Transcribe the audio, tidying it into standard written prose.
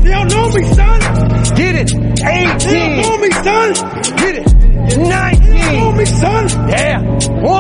They don't know me, son. Get it. 18. They don't know me, son. Get it. 19. They don't know me, son. Yeah.